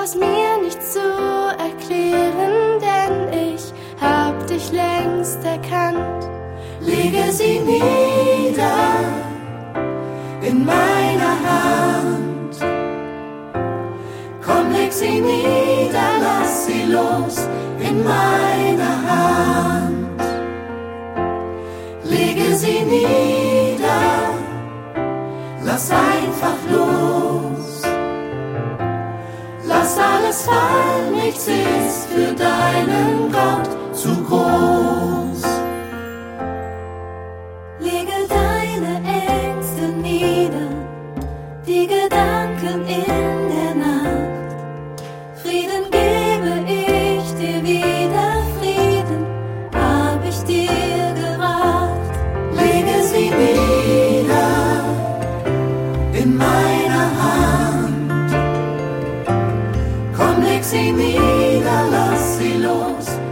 brauchst mir nicht zu erklären, denn ich hab dich längst erkannt. Lege sie nieder in meiner Hand. Komm, leg sie nieder, lass sie los in meiner Hand. Lege sie nieder, lass einfach los. Lass alles fallen, nichts ist für deinen Gott zu groß. Lege deine Ängste nieder, die Gedanken in der Nacht. Frieden gebe ich dir wieder, Frieden hab ich dir gebracht. Lege sie nieder in meiner Hand. Komm, leg sie nieder, lass sie los